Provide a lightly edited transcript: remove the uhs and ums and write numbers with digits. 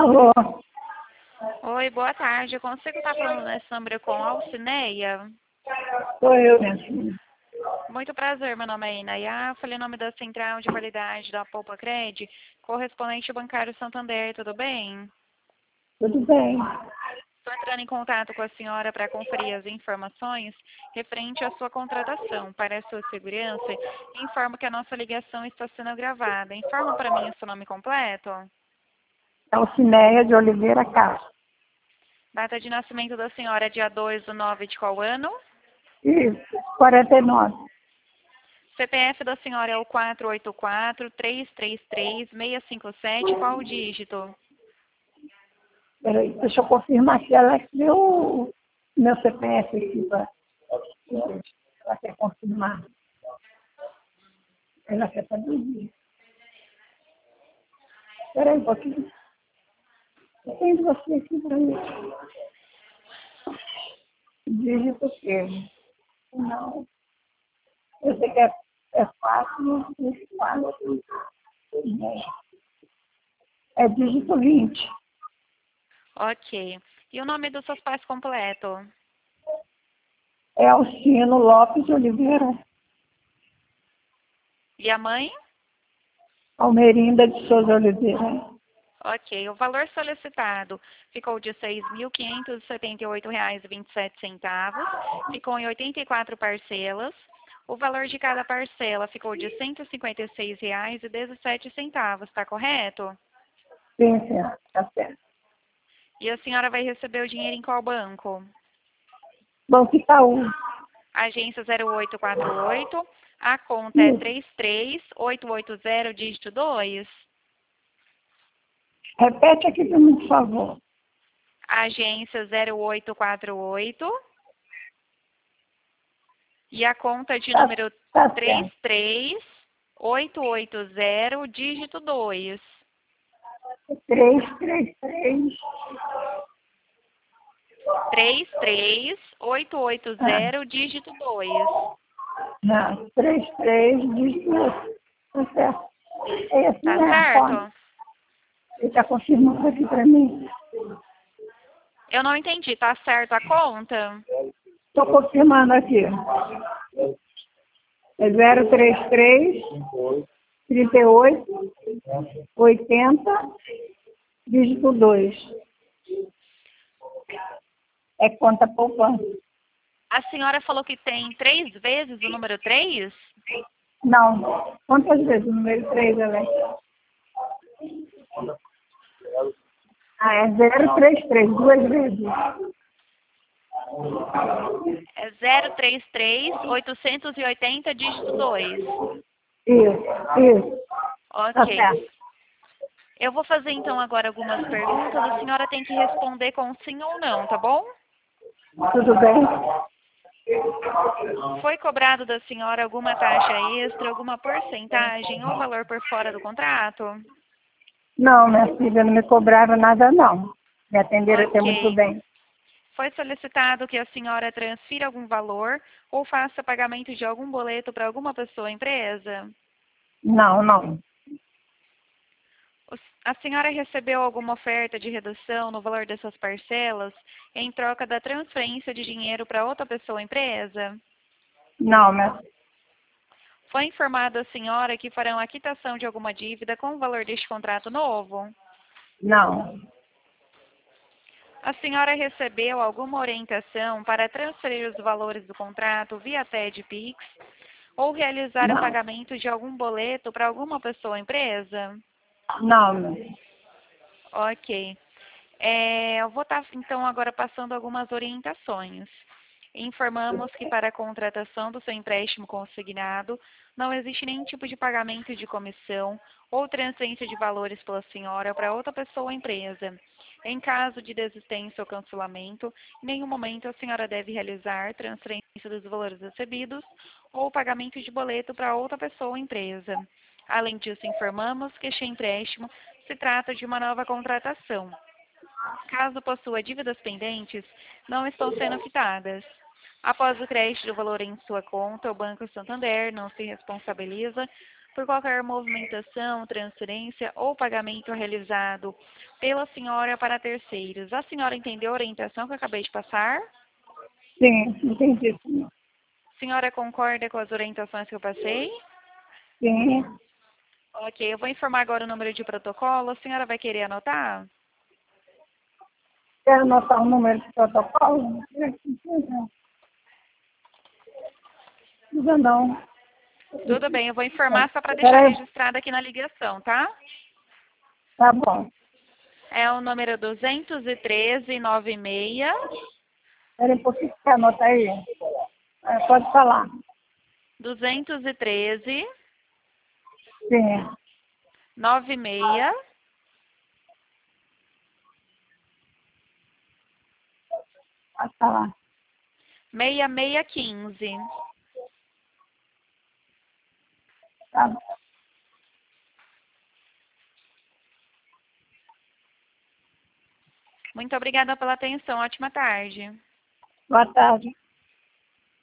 Alô? Oi, boa tarde. Eu consigo estar falando nesse número com a Alcineia? Sou eu, minha filha. Muito prazer, meu nome é Inaya. Falei em nome da Central de Qualidade da Poupa Cred, correspondente bancário Santander, tudo bem? Tudo bem? Estou entrando em contato com a senhora para conferir as informações referente à sua contratação. Para a sua segurança, informo que a nossa ligação está sendo gravada. Informa para mim o seu nome completo. Alcineia de Oliveira Castro. Data de nascimento da senhora é dia 2/9 de qual ano? Isso, 49. CPF da senhora é o 484-333-657. Qual o dígito? Peraí, deixa eu confirmar se ela criou o meu CPF aqui. Ela quer confirmar. Ela quer traduzir. Peraí um pouquinho. Eu tenho você aqui para mim. Dígito o quê? Não. Eu sei que é 4, 4. É dígito 20. Ok. E o nome dos seus pais completo? É Alcino Lopes de Oliveira. E a mãe? Almerinda de Souza Oliveira. Ok. O valor solicitado ficou de R$ 6.578,27. Ficou em 84 parcelas. O valor de cada parcela ficou de R$ 156,17. Está correto? Sim, senhora. Tá certo. E a senhora vai receber o dinheiro em qual banco? Banco Itaú. Agência 0848. A conta é Isso. 33880, dígito 2. Repete aqui para mim, por favor. Agência 0848. E a conta de Tá, número tá certo. 33880, dígito 2. 333. 33880, dígito 2. Não, 33 diz tá certo. É assim, Tá né? Pode. certo? Ele está confirmando aqui para mim. Eu não entendi. Tá certo a conta? Estou confirmando aqui. É 033 38 80 dígito 2. É conta poupança. A senhora falou que tem 3 vezes o número 3? Não. Quantas vezes o número 3, Alex? Ah, é 033, duas vezes. É 033-880, dígito 2. Isso. Tá Ok. certo. Eu vou fazer então agora algumas perguntas. A senhora tem que responder com sim ou não, tá bom? Tudo bem? Foi cobrado da senhora alguma taxa extra, alguma porcentagem ou valor por fora do contrato? Não, minha filha, não me cobraram nada, não. Me atenderam até muito Ok. bem. Foi solicitado que a senhora transfira algum valor ou faça pagamento de algum boleto para alguma pessoa ou empresa? Não, não. A senhora recebeu alguma oferta de redução no valor dessas parcelas em troca da transferência de dinheiro para outra pessoa ou empresa? Não, minha filha. Foi informado a senhora que farão a quitação de alguma dívida com o valor deste contrato novo? Não. A senhora recebeu alguma orientação para transferir os valores do contrato via TED Pix ou realizar o Não. pagamento de algum boleto para alguma pessoa ou empresa? Não, minha filha. Ok. Eu vou estar, então, agora passando algumas orientações. Informamos que para a contratação do seu empréstimo consignado, não existe nenhum tipo de pagamento de comissão ou transferência de valores pela senhora para outra pessoa ou empresa. Em caso de desistência ou cancelamento, em nenhum momento a senhora deve realizar transferência dos valores recebidos ou pagamento de boleto para outra pessoa ou empresa. Além disso, informamos que este empréstimo se trata de uma nova contratação. Caso possua dívidas pendentes, não estão sendo quitadas. Após o crédito do valor em sua conta, o Banco Santander não se responsabiliza por qualquer movimentação, transferência ou pagamento realizado pela senhora para terceiros. A senhora entendeu a orientação que eu acabei de passar? Sim, entendi. Sim. A senhora concorda com as orientações que eu passei? Sim. Ok, eu vou informar agora o número de protocolo. A senhora vai querer anotar? Quer anotar o número de protocolo? Não. Tudo bem, eu vou informar só para deixar Peraí, registrado aqui na ligação, tá? tá bom. É o número 213-96. Peraí um pouquinho, quer anotar aí? Pode falar. 213 Sim, 96 pode falar. 6615. Tá bom. Muito obrigada pela atenção. Ótima tarde. Boa tarde.